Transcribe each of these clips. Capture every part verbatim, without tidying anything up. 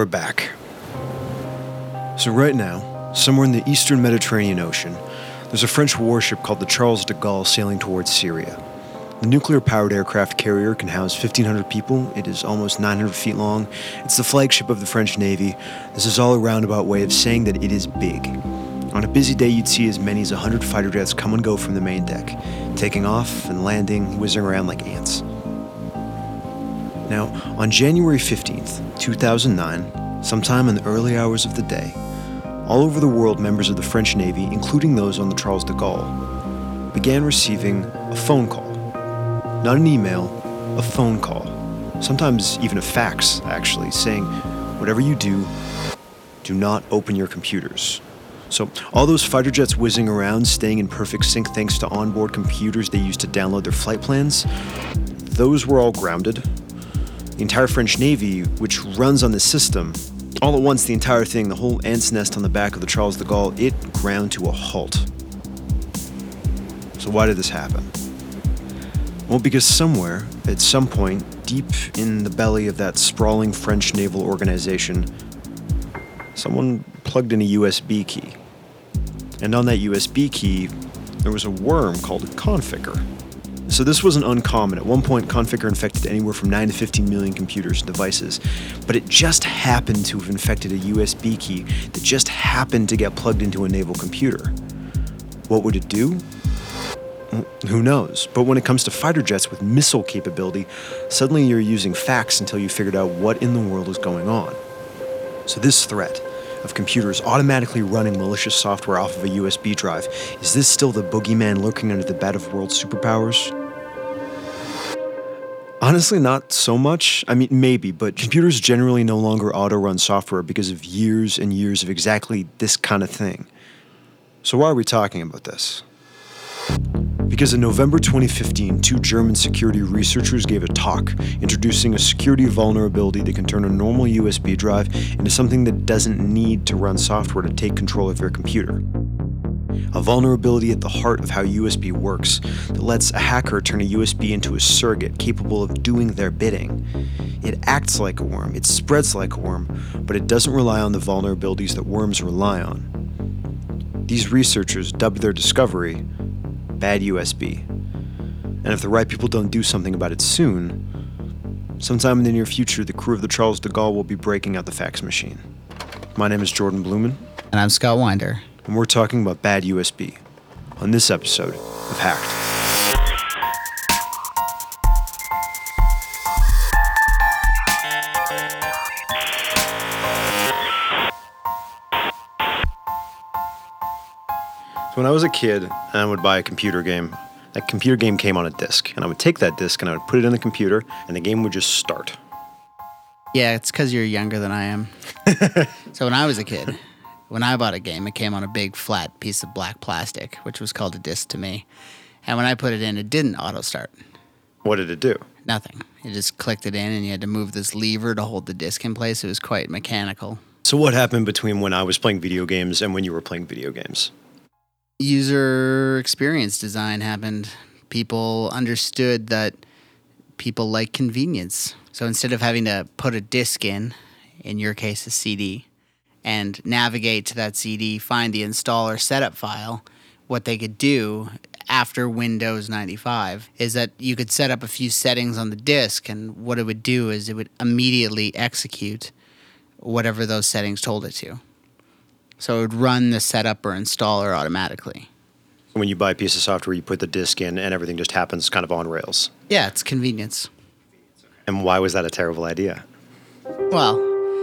we're back. So right now, somewhere in the eastern Mediterranean Ocean, there's a French warship called the Charles de Gaulle sailing towards Syria. The nuclear-powered aircraft carrier can house fifteen hundred people. It is almost nine hundred feet long. It's the flagship of the French Navy. This is all a roundabout way of saying that it is big. On a busy day, you'd see as many as one hundred fighter jets come and go from the main deck, taking off and landing, whizzing around like ants. Now, on January fifteenth, two thousand nine, sometime in the early hours of the day, all over the world, members of the French Navy, including those on the Charles de Gaulle, began receiving a phone call. Not an email, a phone call. Sometimes even a fax, actually, saying, whatever you do, do not open your computers. So all those fighter jets whizzing around, staying in perfect sync thanks to onboard computers they used to download their flight plans, those were all grounded. The entire French Navy, which runs on this system, all at once, the entire thing, the whole ant's nest on the back of the Charles de Gaulle, it ground to a halt. So why did this happen? Well, because somewhere, at some point, deep in the belly of that sprawling French naval organization, someone plugged in a U S B key. And on that U S B key, there was a worm called Conficker. So this wasn't uncommon. At one point, Conficker infected anywhere from nine to fifteen million computers and devices. But it just happened to have infected a U S B key that just happened to get plugged into a naval computer. What would it do? Well, who knows? But when it comes to fighter jets with missile capability, suddenly you're using fax until you figured out what in the world is going on. So this threat of computers automatically running malicious software off of a U S B drive, is this still the boogeyman lurking under the bed of world superpowers? Honestly, not so much. I mean, maybe, but computers generally no longer auto-run software because of years and years of exactly this kind of thing. So why are we talking about this? Because in November twenty fifteen, two German security researchers gave a talk introducing a security vulnerability that can turn a normal U S B drive into something that doesn't need to run software to take control of your computer. A vulnerability at the heart of how U S B works that lets a hacker turn a U S B into a surrogate capable of doing their bidding. It acts like a worm, it spreads like a worm, but it doesn't rely on the vulnerabilities that worms rely on. These researchers dubbed their discovery Bad U S B. And if the right people don't do something about it soon, sometime in the near future, the crew of the Charles de Gaulle will be breaking out the fax machine. My name is Jordan Blumen. And I'm Scott Winder. And we're talking about bad U S B on this episode of Hacked. So when I was a kid and I would buy a computer game, that computer game came on a disc, and I would take that disc and I would put it in the computer, and the game would just start. Yeah, it's because you're younger than I am. So when I was a kid, when I bought a game, it came on a big flat piece of black plastic, which was called a disc to me. And when I put it in, it didn't auto-start. What did it do? Nothing. You just clicked it in, and you had to move this lever to hold the disc in place. It was quite mechanical. So what happened between when I was playing video games and when you were playing video games? User experience design happened. People understood that people like convenience. So instead of having to put a disc in, in your case a C D, and navigate to that C D, find the installer setup file, what they could do after Windows ninety-five is that you could set up a few settings on the disk, and what it would do is it would immediately execute whatever those settings told it to. So it would run the setup or installer automatically. When you buy a piece of software, you put the disk in and everything just happens kind of on rails. Yeah, it's convenience. And why was that a terrible idea? Well,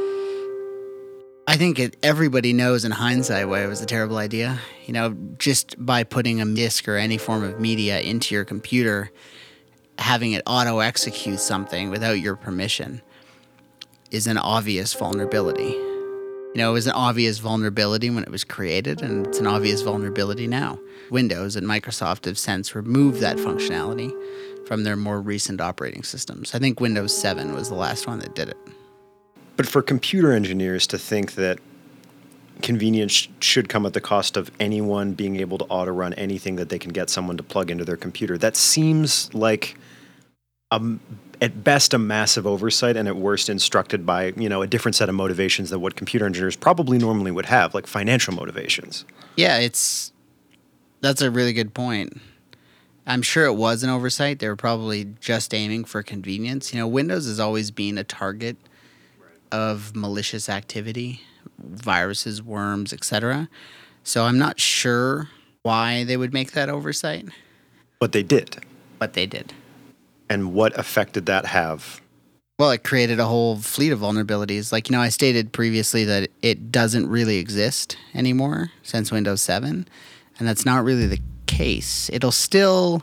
I think it, everybody knows in hindsight why it was a terrible idea. You know, just by putting a disk or any form of media into your computer, having it auto-execute something without your permission is an obvious vulnerability. You know, it was an obvious vulnerability when it was created, and it's an obvious vulnerability now. Windows and Microsoft have since removed that functionality from their more recent operating systems. I think Windows seven was the last one that did it. But for computer engineers to think that convenience should come at the cost of anyone being able to auto-run anything that they can get someone to plug into their computer, that seems like a at best a massive oversight and at worst instructed by, you know, a different set of motivations than what computer engineers probably normally would have, like financial motivations. Yeah, it's that's a really good point. I'm sure it was an oversight. They were probably just aiming for convenience. You know, Windows has always been a target of malicious activity, viruses, worms, et cetera. So I'm not sure why they would make that oversight. But they did. But they did. And what effect did that have? Well, it created a whole fleet of vulnerabilities. Like, you know, I stated previously that it doesn't really exist anymore since Windows seven, and that's not really the case. It'll still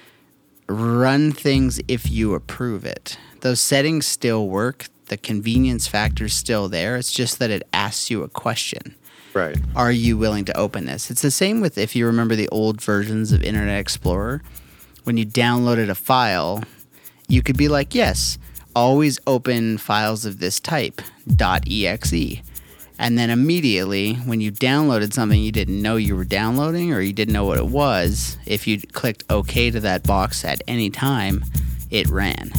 run things if you approve it. Those settings still work. The convenience factor is still there. It's just that it asks you a question. Right. Are you willing to open this? It's the same with, if you remember the old versions of Internet Explorer. When you downloaded a file, you could be like, yes, always open files of this type, .exe. And then immediately, when you downloaded something you didn't know you were downloading or you didn't know what it was, if you clicked OK to that box at any time, it ran.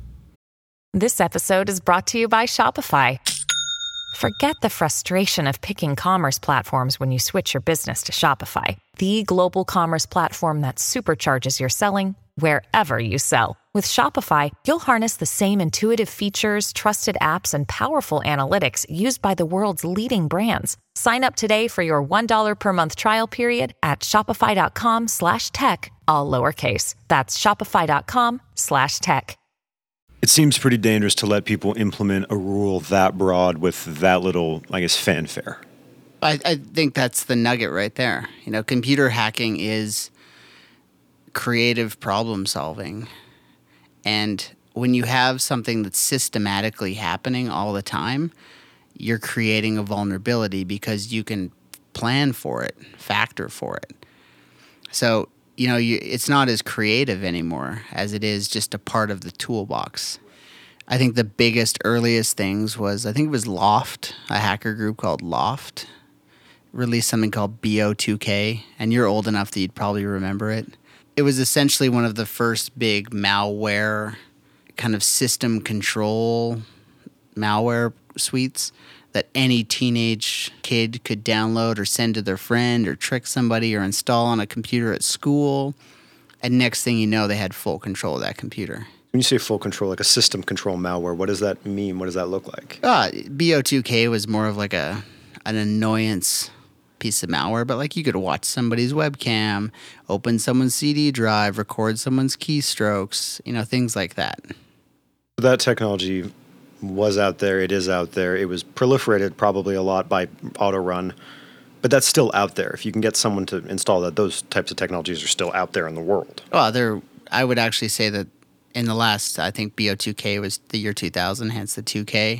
This episode is brought to you by Shopify. Forget the frustration of picking commerce platforms when you switch your business to Shopify, the global commerce platform that supercharges your selling wherever you sell. With Shopify, you'll harness the same intuitive features, trusted apps, and powerful analytics used by the world's leading brands. Sign up today for your one dollar per month trial period at shopify.com slash tech, all lowercase. That's shopify.com slash tech. It seems pretty dangerous to let people implement a rule that broad with that little, I guess, fanfare. I, I think that's the nugget right there. You know, computer hacking is creative problem solving. And when you have something that's systematically happening all the time, you're creating a vulnerability because you can plan for it, factor for it. So, you know, you, it's not as creative anymore as it is just a part of the toolbox. I think the biggest, earliest things was, I think it was Loft, a hacker group called Loft, released something called B O two K, and you're old enough that you'd probably remember it. It was essentially one of the first big malware, kind of system control malware suites that any teenage kid could download or send to their friend or trick somebody or install on a computer at school. And next thing you know, they had full control of that computer. When you say full control, like a system control malware, what does that mean? What does that look like? Uh, B O two K was more of like a an annoyance piece of malware, but like you could watch somebody's webcam, open someone's C D drive, record someone's keystrokes, you know, things like that. That technology was out there. It is out there. It was proliferated probably a lot by Autorun, but that's still out there. If you can get someone to install that, those types of technologies are still out there in the world. Well, there, I would actually say that in the last, I think B O two K was the year two thousand, hence the two K.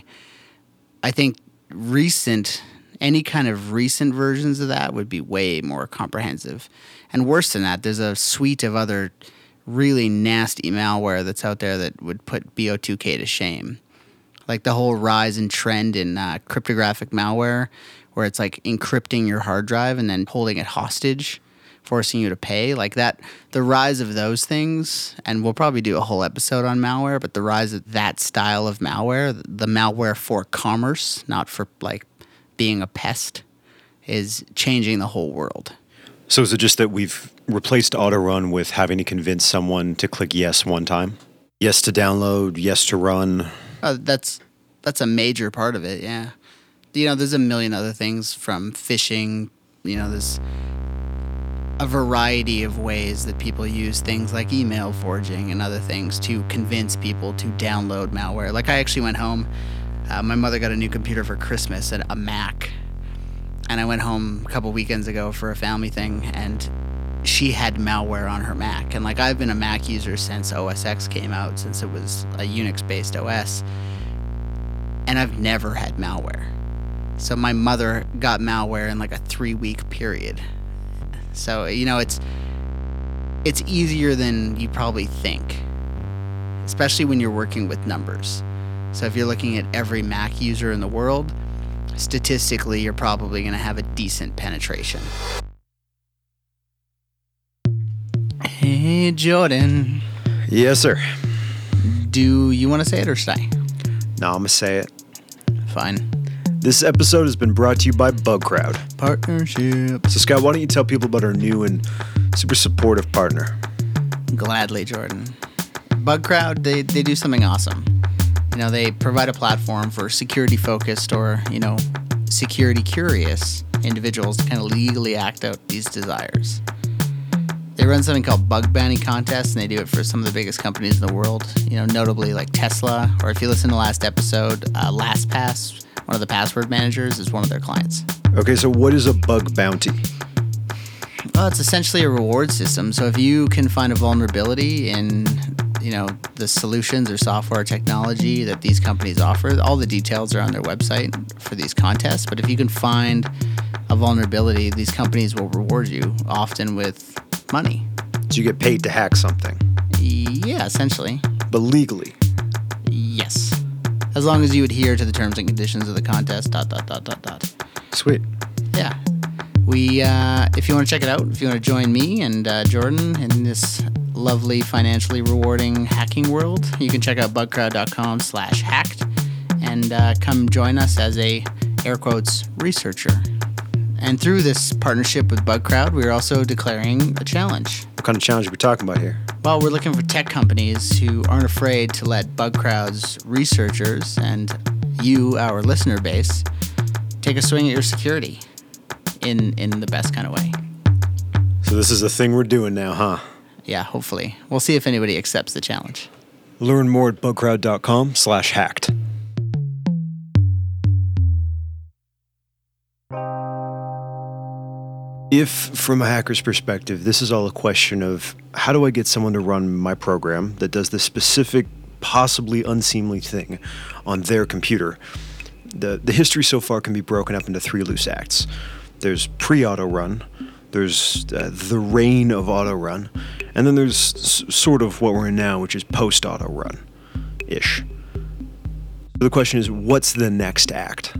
I think recent, any kind of recent versions of that would be way more comprehensive. And worse than that, there's a suite of other really nasty malware that's out there that would put B O two K to shame. Like the whole rise and trend in uh, cryptographic malware, where it's like encrypting your hard drive and then holding it hostage, forcing you to pay. Like that, the rise of those things, and we'll probably do a whole episode on malware, but the rise of that style of malware, the malware for commerce, not for like being a pest, is changing the whole world. So is it just that we've replaced Autorun with having to convince someone to click yes one time? Yes to download, yes to run? Uh, that's that's a major part of it, yeah. You know, there's a million other things from phishing, you know, there's a variety of ways that people use things like email forging and other things to convince people to download malware. Like I actually went home, uh, my mother got a new computer for Christmas, and a Mac. And I went home a couple weekends ago for a family thing, and she had malware on her Mac. And like I've been a Mac user since O S X came out, since it was a Unix-based O S. And I've never had malware. So my mother got malware in like a three-week period. So, you know, it's it's easier than you probably think, especially when you're working with numbers. So if you're looking at every Mac user in the world, statistically, you're probably going to have a decent penetration. Hey, Jordan. Yes, sir. Do you want to say it or should I? No, I'm going to say it. Fine. This episode has been brought to you by Bugcrowd. Partnership. So, Scott, why don't you tell people about our new and super supportive partner? Gladly, Jordan. Bugcrowd, they, they do something awesome. You know, they provide a platform for security-focused or, you know, security-curious individuals to kind of legally act out these desires. They run something called bug bounty contests, and they do it for some of the biggest companies in the world, you know, notably like Tesla, or if you listen to the last episode, uh, LastPass, one of the password managers, is one of their clients. Okay, so what is a bug bounty? Well, it's essentially a reward system. So if you can find a vulnerability in, you know, the solutions or software or technology that these companies offer, all the details are on their website for these contests. But if you can find a vulnerability, these companies will reward you, often with money. So you get paid to hack something? Yeah, essentially. But legally? Yes. As long as you adhere to the terms and conditions of the contest, dot, dot, dot, dot, dot. Sweet. Yeah. We, uh, if you want to check it out, if you want to join me and uh, Jordan in this lovely, financially rewarding hacking world, you can check out bugcrowd.com slash hacked and uh, come join us as a, air quotes, researcher. And through this partnership with Bugcrowd, we're also declaring a challenge. What kind of challenge are we talking about here? Well, we're looking for tech companies who aren't afraid to let Bugcrowd's researchers and you, our listener base, take a swing at your security in, in the best kind of way. So this is the thing we're doing now, huh? Yeah, hopefully. We'll see if anybody accepts the challenge. Learn more at bugcrowd.com slash hacked. If, from a hacker's perspective, this is all a question of how do I get someone to run my program that does this specific, possibly unseemly thing on their computer, the, the history so far can be broken up into three loose acts. There's pre-auto run, there's uh, the reign of auto run, and then there's s- sort of what we're in now, which is post-auto run-ish. So the question is, what's the next act?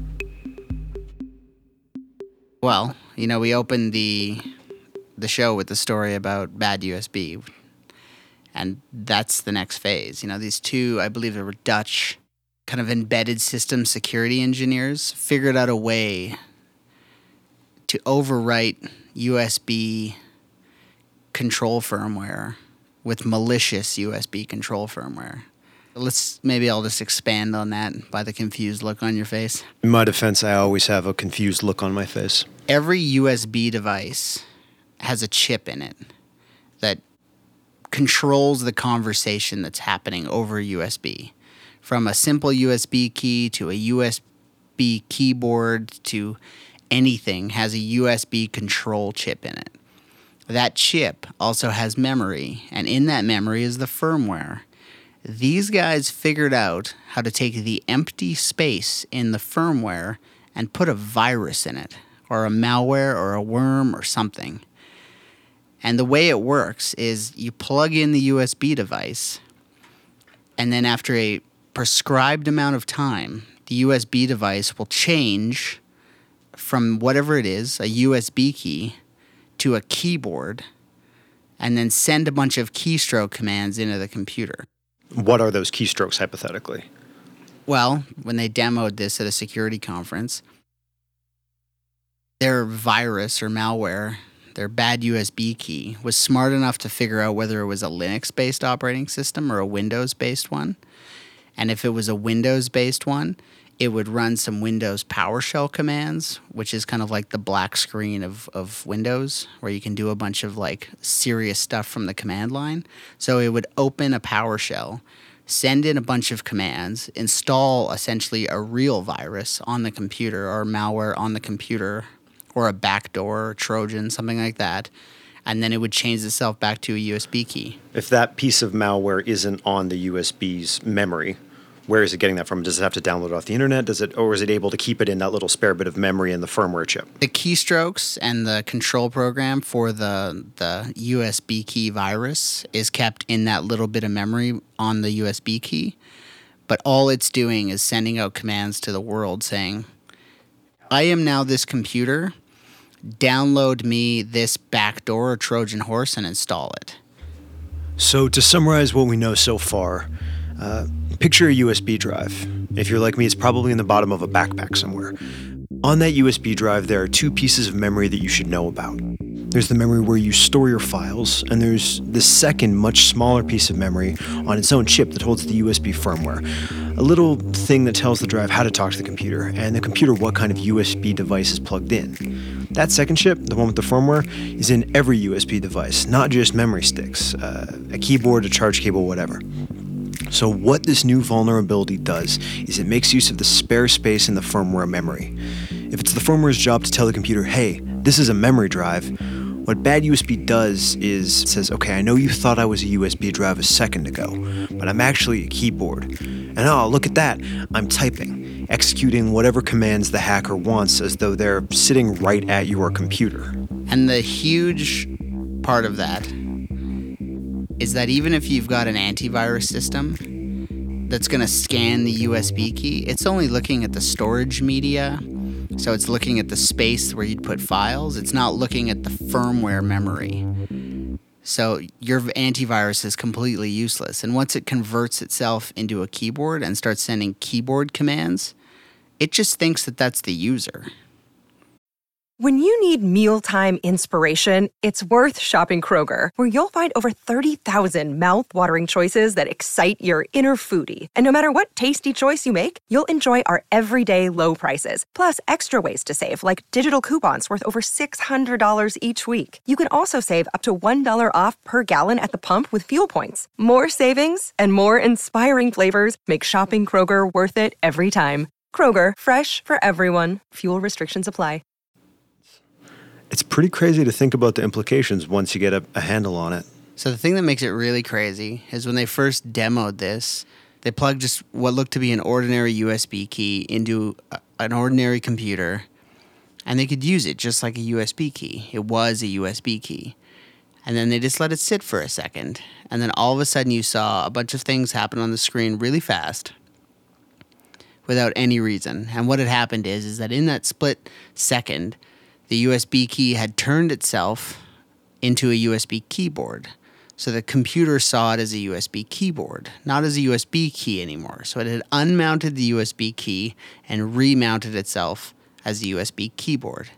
Well, you know, we opened the the show with the story about bad U S B, and that's the next phase. You know, these two, I believe they were Dutch, kind of embedded system security engineers, figured out a way to overwrite U S B control firmware with malicious U S B control firmware. Let's maybe I'll just expand on that by the confused look on your face. In my defense, I always have a confused look on my face. Every U S B device has a chip in it that controls the conversation that's happening over U S B. From a simple U S B key to a U S B keyboard to anything has a U S B control chip in it. That chip also has memory, and in that memory is the firmware. These guys figured out how to take the empty space in the firmware and put a virus in it, or a malware, or a worm, or something. And the way it works is you plug in the U S B device, and then after a prescribed amount of time, the U S B device will change from whatever it is, a U S B key, to a keyboard, and then send a bunch of keystroke commands into the computer. What are those keystrokes, hypothetically? Well, when they demoed this at a security conference, their virus or malware, their bad U S B key, was smart enough to figure out whether it was a Linux-based operating system or a Windows-based one. And if it was a Windows-based one, it would run some Windows PowerShell commands, which is kind of like the black screen of, of Windows, where you can do a bunch of like serious stuff from the command line. So it would open a PowerShell, send in a bunch of commands, install essentially a real virus on the computer or malware on the computer or a backdoor or Trojan, something like that. And then it would change itself back to a U S B key. If that piece of malware isn't on the U S B's memory, where is it getting that from? Does it have to download it off the internet? Does it, or is it able to keep it in that little spare bit of memory in the firmware chip? The keystrokes and the control program for the the U S B key virus is kept in that little bit of memory on the U S B key. But all it's doing is sending out commands to the world saying, I am now this computer. Download me this backdoor or Trojan horse and install it. So to summarize what we know so far, Uh, picture a U S B drive. If you're like me, it's probably in the bottom of a backpack somewhere. On that U S B drive, there are two pieces of memory that you should know about. There's the memory where you store your files, and there's the second, much smaller piece of memory on its own chip that holds the U S B firmware. A little thing that tells the drive how to talk to the computer, and the computer what kind of U S B device is plugged in. That second chip, the one with the firmware, is in every U S B device, not just memory sticks, uh, a keyboard, a charge cable, whatever. So what this new vulnerability does is it makes use of the spare space in the firmware memory. If it's the firmware's job to tell the computer, hey, this is a memory drive, what bad U S B does is it says, okay, I know you thought I was a U S B drive a second ago, but I'm actually a keyboard. And oh, look at that, I'm typing, executing whatever commands the hacker wants as though they're sitting right at your computer. And the huge part of that is that even if you've got an antivirus system that's going to scan the U S B key, it's only looking at the storage media. So it's looking at the space where you'd put files. It's not looking at the firmware memory. So your antivirus is completely useless. And once it converts itself into a keyboard and starts sending keyboard commands, it just thinks that that's the user. When you need mealtime inspiration, it's worth shopping Kroger, where you'll find over thirty thousand mouth-watering choices that excite your inner foodie. And no matter what tasty choice you make, you'll enjoy our everyday low prices, plus extra ways to save, like digital coupons worth over six hundred dollars each week. You can also save up to one dollar off per gallon at the pump with fuel points. More savings and more inspiring flavors make shopping Kroger worth it every time. Kroger, fresh for everyone. Fuel restrictions apply. It's pretty crazy to think about the implications once you get a, a handle on it. So the thing that makes it really crazy is when they first demoed this, they plugged just what looked to be an ordinary U S B key into a, an ordinary computer, and they could use it just like a U S B key. It was a U S B key. And then they just let it sit for a second, and then all of a sudden you saw a bunch of things happen on the screen really fast without any reason. And what had happened is, is that in that split second, the U S B key had turned itself into a U S B keyboard. So the computer saw it as a U S B keyboard, not as a U S B key anymore. So it had unmounted the U S B key and remounted itself as a U S B keyboard.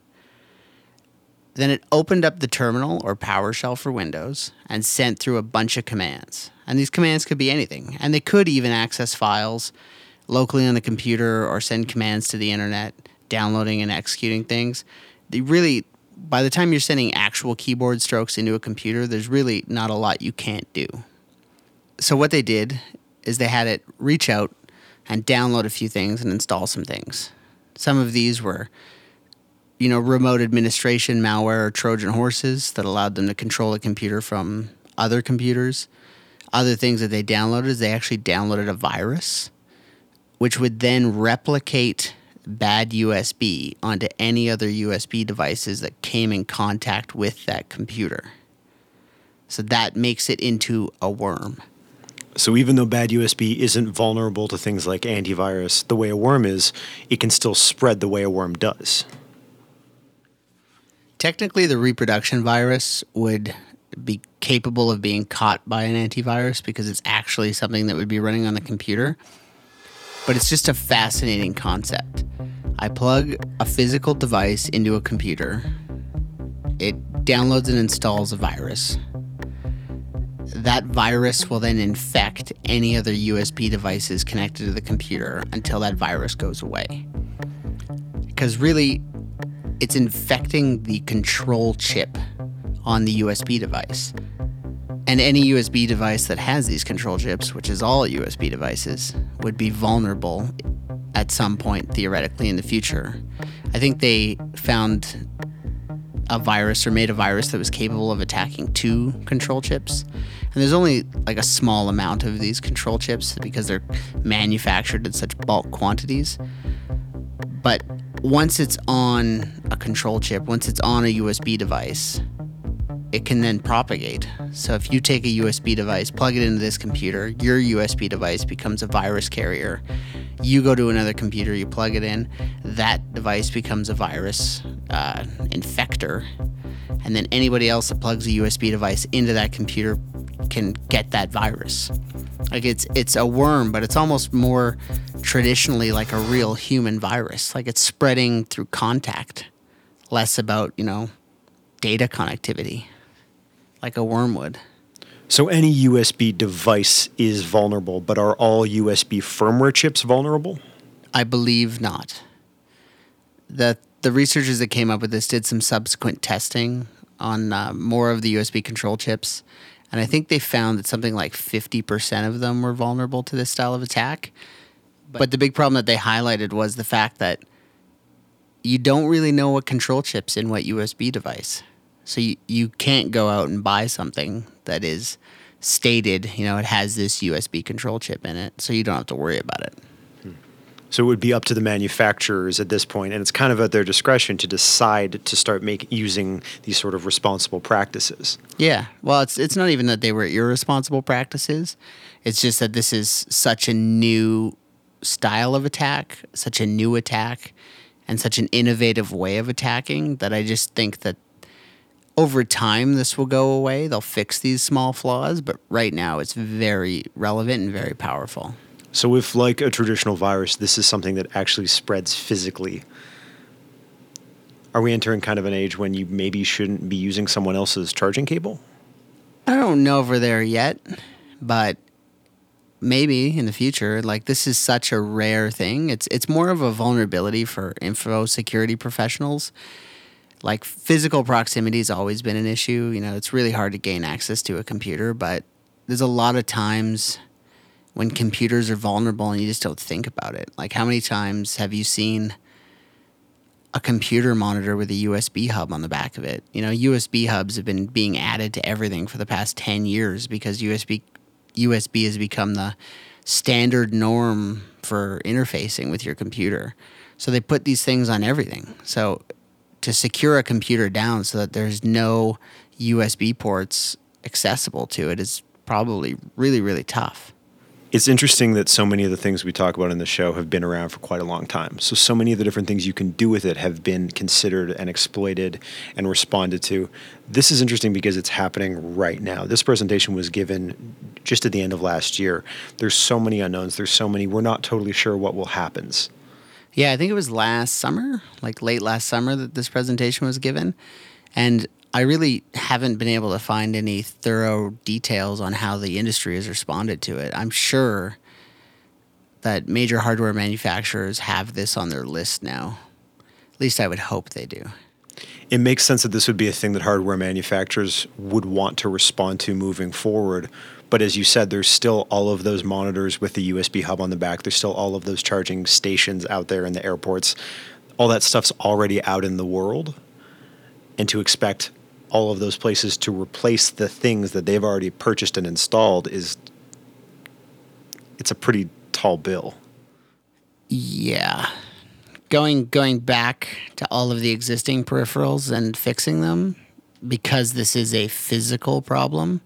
Then it opened up the terminal or PowerShell for Windows and sent through a bunch of commands. And these commands could be anything. And they could even access files locally on the computer or send commands to the internet, downloading and executing things. They really, by the time you're sending actual keyboard strokes into a computer, there's really not a lot you can't do. So what they did is they had it reach out and download a few things and install some things. Some of these were, you know, remote administration malware or Trojan horses that allowed them to control a computer from other computers. Other things that they downloaded is they actually downloaded a virus, which would then replicate bad U S B onto any other U S B devices that came in contact with that computer. So that makes it into a worm. So even though bad U S B isn't vulnerable to things like antivirus the way a worm is, it can still spread the way a worm does. Technically, the reproduction virus would be capable of being caught by an antivirus because it's actually something that would be running on the computer. But it's just a fascinating concept. I plug a physical device into a computer. It downloads and installs a virus. That virus will then infect any other U S B devices connected to the computer until that virus goes away. Because really, it's infecting the control chip on the U S B device. And any U S B device that has these control chips, which is all U S B devices, would be vulnerable at some point, theoretically, in the future. I think they found a virus or made a virus that was capable of attacking two control chips. And there's only like a small amount of these control chips because they're manufactured in such bulk quantities. But once it's on a control chip, once it's on a U S B device, it can then propagate. So if you take a U S B device, plug it into this computer, your U S B device becomes a virus carrier. You go to another computer, you plug it in, that device becomes a virus uh, infector. And then anybody else that plugs a U S B device into that computer can get that virus. Like it's it's a worm, but it's almost more traditionally like a real human virus. Like it's spreading through contact, less about, you know, data connectivity, like a worm would. So any U S B device is vulnerable, but are all U S B firmware chips vulnerable? I believe not. The the researchers that came up with this did some subsequent testing on uh, more of the U S B control chips, and I think they found that something like fifty percent of them were vulnerable to this style of attack. But, but the big problem that they highlighted was the fact that you don't really know what control chip's in what U S B device. So you, you can't go out and buy something that is stated, you know, it has this U S B control chip in it, so you don't have to worry about it. So it would be up to the manufacturers at this point, and it's kind of at their discretion to decide to start make, using these sort of responsible practices. Yeah. Well, it's it's not even that they were irresponsible practices. It's just that this is such a new style of attack, such a new attack, and such an innovative way of attacking that I just think that over time this will go away. They'll fix these small flaws, but right now it's very relevant and very powerful. So if, like a traditional virus, this is something that actually spreads physically, are we entering kind of an age when you maybe shouldn't be using someone else's charging cable? I don't know if we're there yet, but maybe in the future. Like, this is such a rare thing. It's it's more of a vulnerability for info security professionals. Like, physical proximity has always been an issue. You know, it's really hard to gain access to a computer, but there's a lot of times when computers are vulnerable and you just don't think about it. Like, how many times have you seen a computer monitor with a U S B hub on the back of it? You know, U S B hubs have been being added to everything for the past ten years because U S B U S B has become the standard norm for interfacing with your computer. So they put these things on everything. So to secure a computer down so that there's no U S B ports accessible to it is probably really, really tough. It's interesting that so many of the things we talk about in the show have been around for quite a long time. So, so many of the different things you can do with it have been considered and exploited and responded to. This is interesting because it's happening right now. This presentation was given just at the end of last year. There's so many unknowns. There's so many. We're not totally sure what will happen. Yeah, I think it was last summer, like late last summer, that this presentation was given. And I really haven't been able to find any thorough details on how the industry has responded to it. I'm sure that major hardware manufacturers have this on their list now. At least I would hope they do. It makes sense that this would be a thing that hardware manufacturers would want to respond to moving forward. But as you said, there's still all of those monitors with the U S B hub on the back. There's still all of those charging stations out there in the airports. All that stuff's already out in the world. And to expect all of those places to replace the things that they've already purchased and installed is, it's a pretty tall bill. Yeah. Going going back to all of the existing peripherals and fixing them, because this is a physical problem,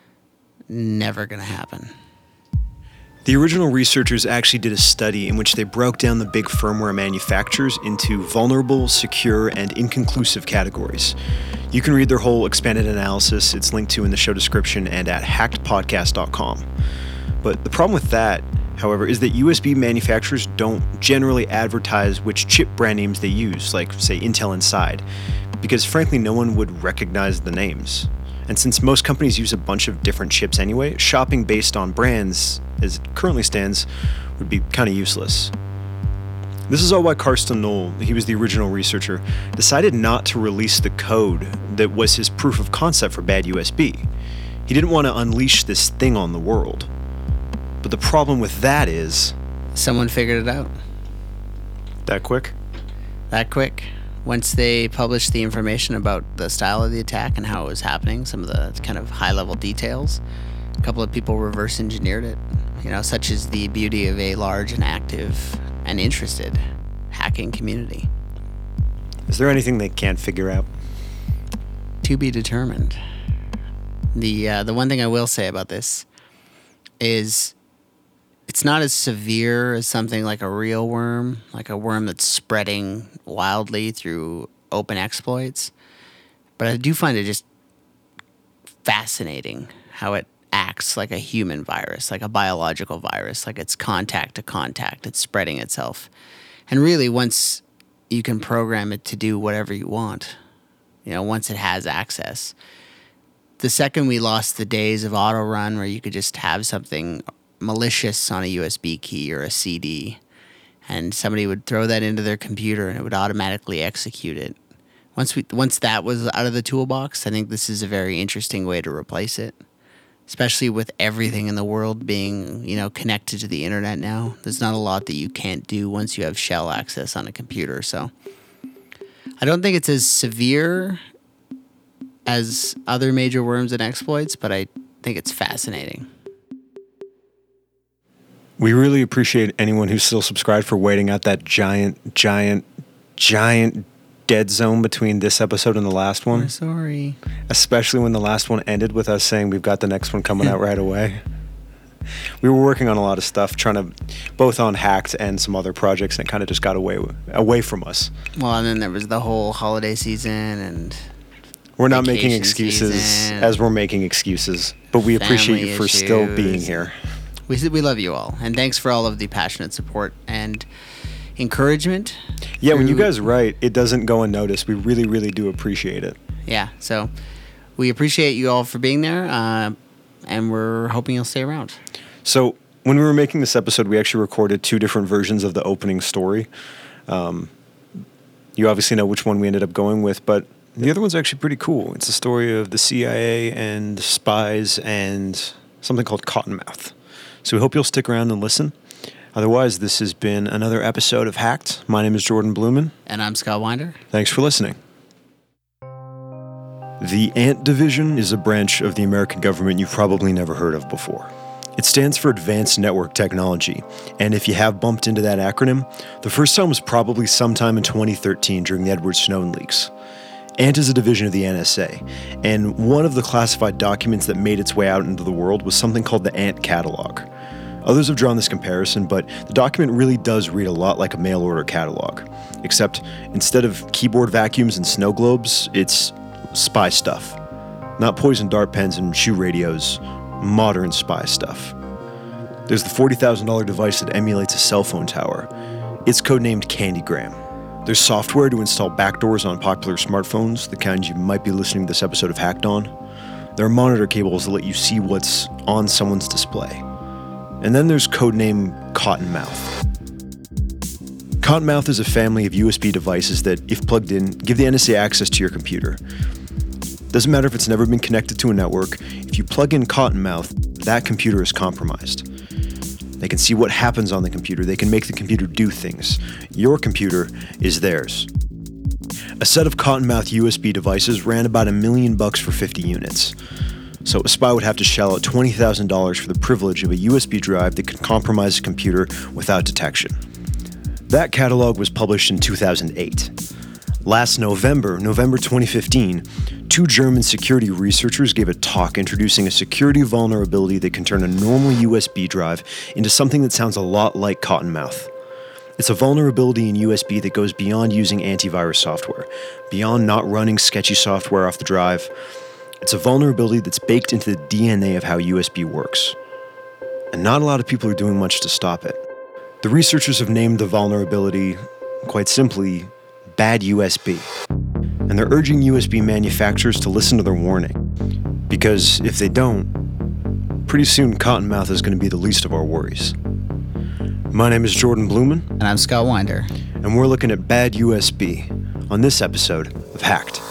never going to happen. The original researchers actually did a study in which they broke down the big firmware manufacturers into vulnerable, secure, and inconclusive categories. You can read their whole expanded analysis. It's linked to in the show description and at hacked podcast dot com. But the problem with that, however, is that U S B manufacturers don't generally advertise which chip brand names they use, like, say, Intel Inside, because frankly, no one would recognize the names. And since most companies use a bunch of different chips anyway, shopping based on brands, as it currently stands, would be kind of useless. This is all why Carsten Knoll, he was the original researcher, decided not to release the code that was his proof of concept for bad U S B. He didn't want to unleash this thing on the world. But the problem with that is... someone figured it out. That quick? That quick. Once they published the information about the style of the attack and how it was happening, some of the kind of high-level details, a couple of people reverse engineered it. You know, such is the beauty of a large and active and interested hacking community. Is there anything they can't figure out? To be determined. The uh, the one thing I will say about this is it's not as severe as something like a real worm, like a worm that's spreading wildly through open exploits. But I do find it just fascinating how it acts like a human virus, like a biological virus, like it's contact to contact, it's spreading itself. And really, once you can program it to do whatever you want, you know, once it has access, the second we lost the days of auto run where you could just have something malicious on a U S B key or a C D, and somebody would throw that into their computer and it would automatically execute it. Once we once that was out of the toolbox, I think this is a very interesting way to replace it, especially with everything in the world being, you know, connected to the internet now. There's not a lot that you can't do once you have shell access on a computer. So I don't think it's as severe as other major worms and exploits, but I think it's fascinating. We really appreciate anyone who's still subscribed for waiting out that giant, giant, giant dead zone between this episode and the last one. We're sorry. Especially when the last one ended with us saying we've got the next one coming out right away. We were working on a lot of stuff, trying to, both on Hacked and some other projects, and it kind of just got away away from us. Well, and then there was the whole holiday season and we're not making vacation excuses season, as we're making excuses, but we appreciate you for issues. still being here. We we love you all, and thanks for all of the passionate support and encouragement. Yeah, when you through- guys write, it doesn't go unnoticed. We really, really do appreciate it. Yeah, so we appreciate you all for being there, uh, and we're hoping you'll stay around. So when we were making this episode, we actually recorded two different versions of the opening story. Um, you obviously know which one we ended up going with, but the other one's actually pretty cool. It's a story of the C I A and spies and something called Cottonmouth. So we hope you'll stick around and listen. Otherwise, this has been another episode of Hacked. My name is Jordan Blumen. And I'm Scott Winder. Thanks for listening. The ANT Division is a branch of the American government you've probably never heard of before. It stands for Advanced Network Technology, and if you have bumped into that acronym, the first time was probably sometime in twenty thirteen during the Edward Snowden leaks. ANT is a division of the N S A, and one of the classified documents that made its way out into the world was something called the ANT Catalog. Others have drawn this comparison, but the document really does read a lot like a mail-order catalog, except instead of keyboard vacuums and snow globes, it's spy stuff. Not poison dart pens and shoe radios, modern spy stuff. There's the forty thousand dollars device that emulates a cell phone tower. It's codenamed Candygram. There's software to install backdoors on popular smartphones, the kind you might be listening to this episode of Hacked on. There are monitor cables that let you see what's on someone's display. And then there's codename Cottonmouth. Cottonmouth is a family of U S B devices that, if plugged in, give the N S A access to your computer. Doesn't matter if it's never been connected to a network, if you plug in Cottonmouth, that computer is compromised. They can see what happens on the computer, they can make the computer do things. Your computer is theirs. A set of Cottonmouth U S B devices ran about a million bucks for fifty units. So a spy would have to shell out twenty thousand dollars for the privilege of a U S B drive that could compromise a computer without detection. That catalog was published in two thousand eight. Last November, November twenty fifteen, two German security researchers gave a talk introducing a security vulnerability that can turn a normal U S B drive into something that sounds a lot like Cottonmouth. It's a vulnerability in U S B that goes beyond using antivirus software, beyond not running sketchy software off the drive. It's a vulnerability that's baked into the D N A of how U S B works. And not a lot of people are doing much to stop it. The researchers have named the vulnerability, quite simply, Bad U S B. And they're urging U S B manufacturers to listen to their warning. Because if they don't, pretty soon Cottonmouth is going to be the least of our worries. My name is Jordan Blumen. And I'm Scott Winder. And we're looking at Bad U S B on this episode of Hacked.